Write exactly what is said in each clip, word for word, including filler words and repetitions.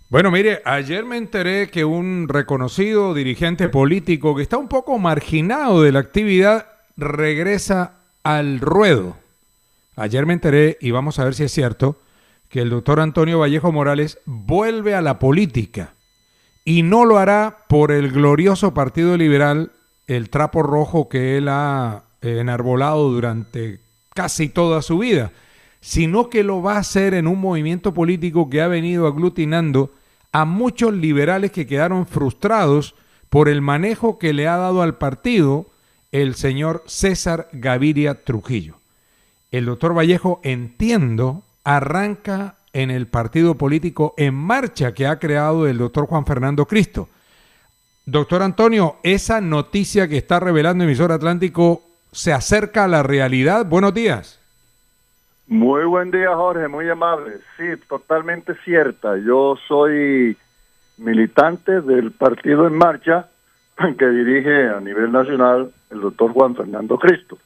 Bueno, mire, ayer me enteré que un reconocido dirigente político que está un poco marginado de la actividad regresa al ruedo. Ayer me enteré, y vamos a ver si es cierto, que el doctor Antonio Vallejo Morales vuelve a la política y no lo hará por el glorioso Partido Liberal, el trapo rojo que él ha eh, enarbolado durante casi toda su vida, sino que lo va a hacer en un movimiento político que ha venido aglutinando a muchos liberales que quedaron frustrados por el manejo que le ha dado al partido el señor César Gaviria Trujillo. El doctor Vallejo, entiendo, arranca en el partido político En Marcha que ha creado el doctor Juan Fernando Cristo. Doctor Antonio, ¿esa noticia que está revelando Emisor Atlántico se acerca a la realidad? Buenos días. Muy buen día, Jorge, muy amable. Sí, totalmente cierta. Yo soy militante del partido En Marcha que dirige a nivel nacional el doctor Juan Fernando Cristo.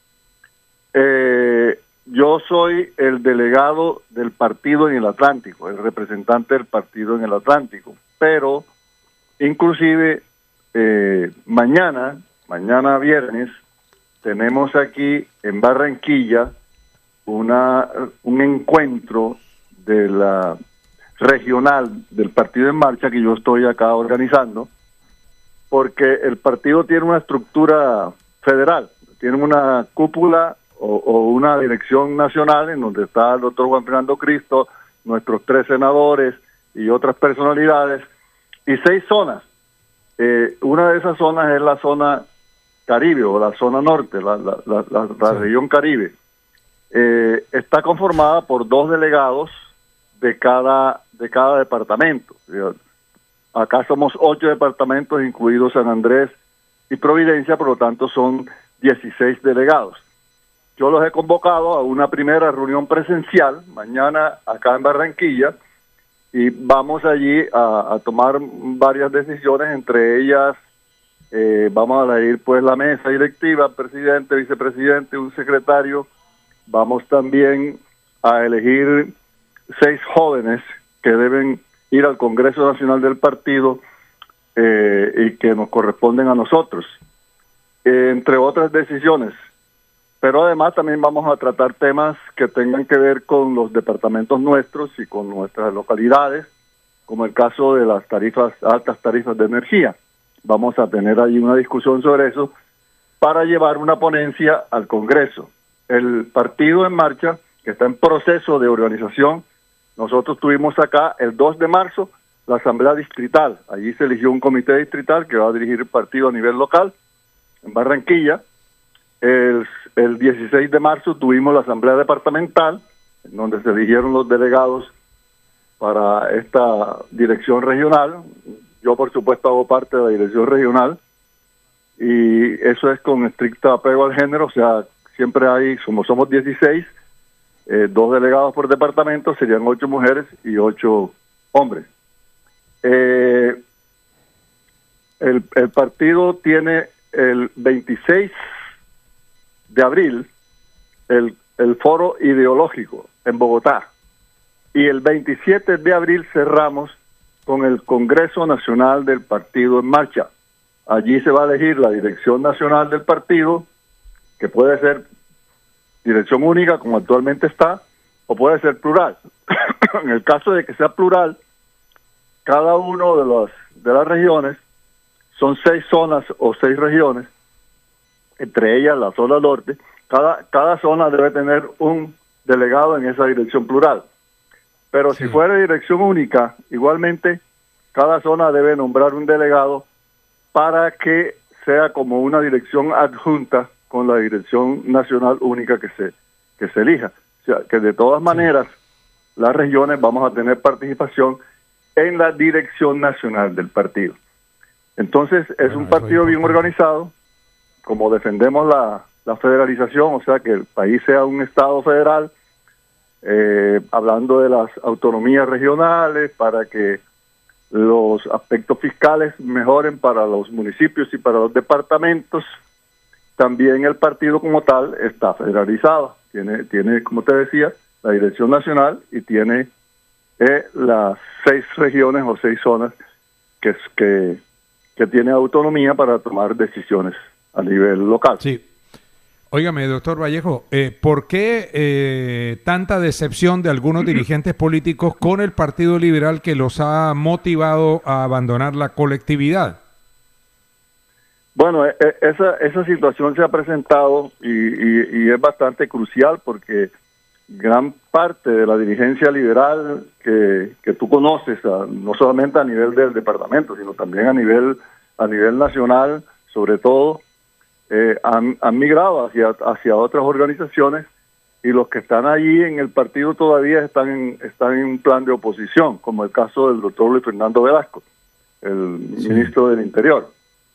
Eh, yo soy el delegado del partido en el Atlántico, el representante del partido en el Atlántico, pero inclusive eh, mañana, mañana viernes, tenemos aquí en Barranquilla una un encuentro de la regional del Partido En Marcha que yo estoy acá organizando, porque el partido tiene una estructura federal, tiene una cúpula o, o una dirección nacional en donde está el doctor Juan Fernando Cristo, nuestros tres senadores y otras personalidades, y seis zonas. Eh, una de esas zonas es la zona Caribe o la zona norte, la, la, la, la, la sí. región Caribe. Eh, está conformada por dos delegados de cada de cada departamento. Acá somos ocho departamentos, incluidos San Andrés y Providencia, por lo tanto son dieciséis delegados. Yo los he convocado a una primera reunión presencial mañana acá en Barranquilla y vamos allí a, a tomar varias decisiones, entre ellas eh, vamos a elegir pues la mesa directiva, presidente, vicepresidente, un secretario. Vamos también a elegir seis jóvenes que deben ir al Congreso Nacional del partido eh, y que nos corresponden a nosotros, eh, entre otras decisiones. Pero además también vamos a tratar temas que tengan que ver con los departamentos nuestros y con nuestras localidades, como el caso de las tarifas, altas tarifas de energía. Vamos a tener ahí una discusión sobre eso para llevar una ponencia al Congreso. El partido En Marcha, que está en proceso de organización, nosotros tuvimos acá el dos de marzo la asamblea distrital. Allí se eligió un comité distrital que va a dirigir el partido a nivel local, en Barranquilla. El, el dieciséis de marzo tuvimos la asamblea departamental, en donde se eligieron los delegados para esta dirección regional. Yo, por supuesto, hago parte de la dirección regional, y eso es con estricto apego al género, o sea, siempre hay, como somos dieciséis, eh, dos delegados por departamento, serían ocho mujeres y ocho hombres. Eh, el, el partido tiene el veintiséis de abril el, el foro ideológico en Bogotá, y el veintisiete de abril cerramos con el Congreso Nacional del Partido En Marcha. Allí se va a elegir la dirección nacional del partido, que puede ser dirección única, como actualmente está, o puede ser plural. En el caso de que sea plural, cada uno de los de las regiones, son seis zonas o seis regiones, entre ellas la zona norte, cada, cada zona debe tener un delegado en esa dirección plural. Pero sí. Si fuera dirección única, igualmente, cada zona debe nombrar un delegado para que sea como una dirección adjunta con la dirección nacional única que se que se elija. O sea, que de todas maneras, sí, las regiones vamos a tener participación en la dirección nacional del partido. Entonces, es bueno, un partido bien organizado, como defendemos la, la federalización, o sea, que el país sea un estado federal, eh, hablando de las autonomías regionales, para que los aspectos fiscales mejoren para los municipios y para los departamentos. También el partido como tal está federalizado, tiene, tiene como te decía, la dirección nacional y tiene es las seis regiones o seis zonas que, que, que tienen autonomía para tomar decisiones a nivel local. Sí. Óigame, doctor Vallejo, eh, ¿por qué eh, tanta decepción de algunos dirigentes políticos con el Partido Liberal que los ha motivado a abandonar la colectividad? Bueno, esa, esa situación se ha presentado y, y, y es bastante crucial porque gran parte de la dirigencia liberal que, que tú conoces, a, no solamente a nivel del departamento, sino también a nivel, a nivel nacional, sobre todo, Eh, han, han migrado hacia, hacia otras organizaciones y los que están allí en el partido todavía están en, están en un plan de oposición, como el caso del doctor Luis Fernando Velasco, el sí. ministro del Interior,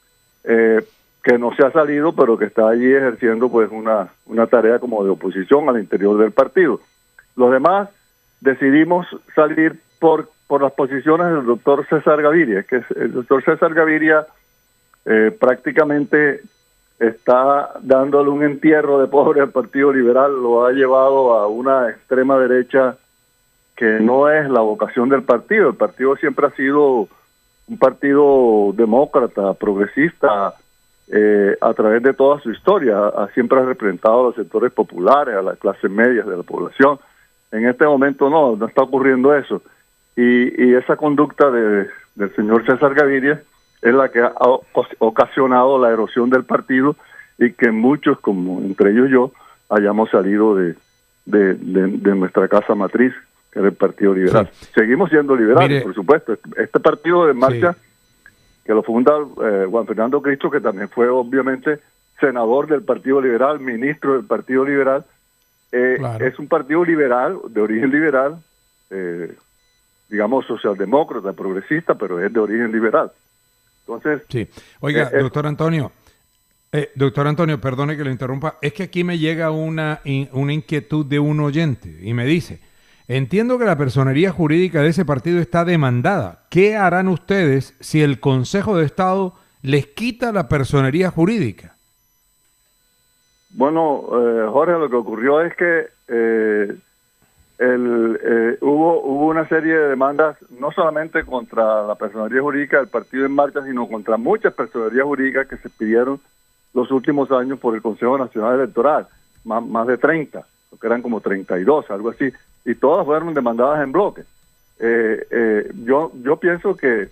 eh, que no se ha salido, pero que está allí ejerciendo pues una, una tarea como de oposición al interior del partido. Los demás decidimos salir por, por las posiciones del doctor César Gaviria, que es, el doctor César Gaviria eh, prácticamente está dándole un entierro de pobre al Partido Liberal, lo ha llevado a una extrema derecha que no es la vocación del partido. El partido siempre ha sido un partido demócrata, progresista, eh, a través de toda su historia, ha, siempre ha representado a los sectores populares, a las clases medias de la población. En este momento no, no está ocurriendo eso. Y, y esa conducta de, del señor César Gaviria es la que ha ocasionado la erosión del partido y que muchos, como entre ellos yo, hayamos salido de, de, de, de nuestra casa matriz, que era el Partido Liberal. Sí. Seguimos siendo liberales, Mire, por supuesto. Este partido de marcha, sí. que lo funda eh, Juan Fernando Cristo, que también fue obviamente senador del Partido Liberal, ministro del Partido Liberal, eh, claro. es un partido liberal, de origen liberal, eh, digamos socialdemócrata, progresista, pero es de origen liberal. Entonces, sí. Oiga, eh, doctor Antonio, eh, doctor Antonio, perdone que lo interrumpa, es que aquí me llega una, in, una inquietud de un oyente y me dice, entiendo que la personería jurídica de ese partido está demandada. ¿Qué harán ustedes si el Consejo de Estado les quita la personería jurídica? Bueno, eh, Jorge, lo que ocurrió es que eh, El, eh, hubo hubo una serie de demandas no solamente contra la personería jurídica del Partido en Marcha, sino contra muchas personerías jurídicas que se pidieron los últimos años por el Consejo Nacional Electoral, más, más de treinta, que eran como treinta y dos, algo así, y todas fueron demandadas en bloque. Eh, eh, yo yo pienso que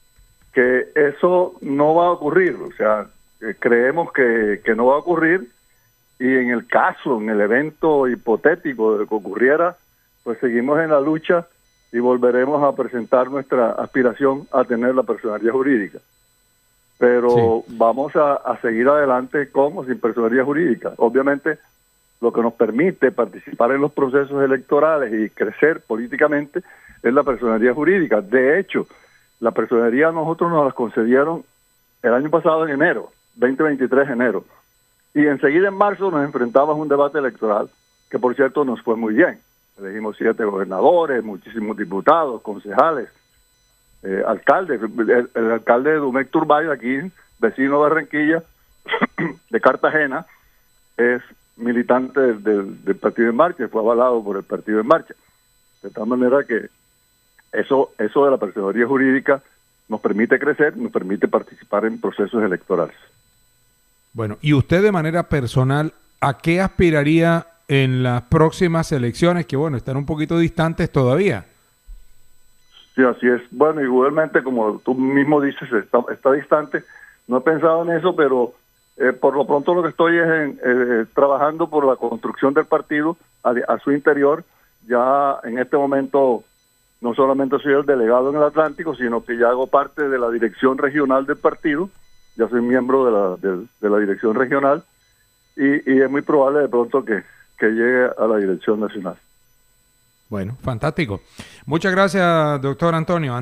que eso no va a ocurrir, o sea, eh, creemos que, que no va a ocurrir, y en el caso, en el evento hipotético de que ocurriera, pues seguimos en la lucha y volveremos a presentar nuestra aspiración a tener la personería jurídica. Pero sí. vamos a, a seguir adelante con o sin personería jurídica. Obviamente, lo que nos permite participar en los procesos electorales y crecer políticamente es la personería jurídica. De hecho, la personería nosotros nos la concedieron el año pasado en enero, veinte veintitrés enero. Y enseguida en marzo nos enfrentamos a un debate electoral que, por cierto, nos fue muy bien. Elegimos siete gobernadores, muchísimos diputados, concejales, eh, alcaldes. El, el alcalde de Dumec Turbay, aquí, vecino de Barranquilla, de Cartagena, es militante del, del, del Partido en Marcha, fue avalado por el Partido en Marcha. De tal manera que eso, eso de la personería jurídica nos permite crecer, nos permite participar en procesos electorales. Bueno, y usted de manera personal, ¿a qué aspiraría en las próximas elecciones, que bueno, están un poquito distantes todavía? Sí, así es. Bueno, igualmente, como tú mismo dices, está, está distante. No he pensado en eso, pero eh, por lo pronto lo que estoy es en, eh, trabajando por la construcción del partido a, a su interior. Ya en este momento no solamente soy el delegado en el Atlántico, sino que ya hago parte de la dirección regional del partido. Ya soy miembro de la, de, de la dirección regional y, y es muy probable de pronto que, que llegue a la dirección nacional. Bueno, fantástico. Muchas gracias, doctor Antonio.